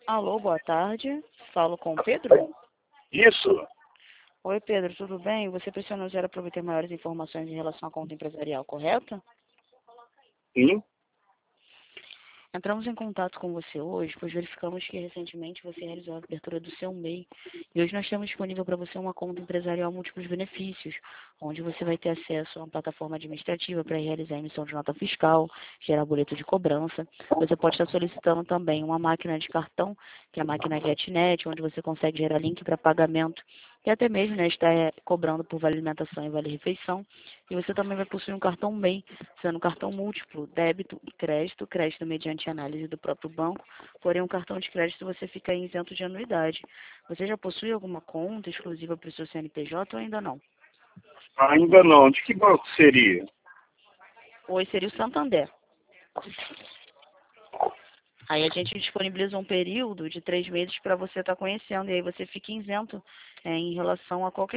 Alô, boa tarde. Falo com o Pedro? Isso? Oi, Pedro, tudo bem? Você pressionou 0 para obter maiores informações em relação à conta empresarial, correto? Sim? Entramos em contato com você hoje, pois verificamos que recentemente você realizou a abertura do seu MEI e hoje nós temos disponível para você uma conta empresarial múltiplos benefícios, onde você vai ter acesso a uma plataforma administrativa para realizar a emissão de nota fiscal, gerar boleto de cobrança. Você pode estar solicitando também uma máquina de cartão, que é a máquina GetNet, onde você consegue gerar link para pagamento e até mesmo estar cobrando por vale alimentação e vale refeição. E você também vai possuir um cartão MEI, sendo um cartão múltiplo, débito e crédito, crédito mediante análise do próprio banco, porém um cartão de crédito você fica isento de anuidade. Você já possui alguma conta exclusiva para o seu CNPJ ou ainda não? Ainda não. De que banco seria? Hoje seria o Santander. Aí a gente disponibiliza um período de 3 meses para você estar conhecendo, e aí você fica isento em relação a qualquer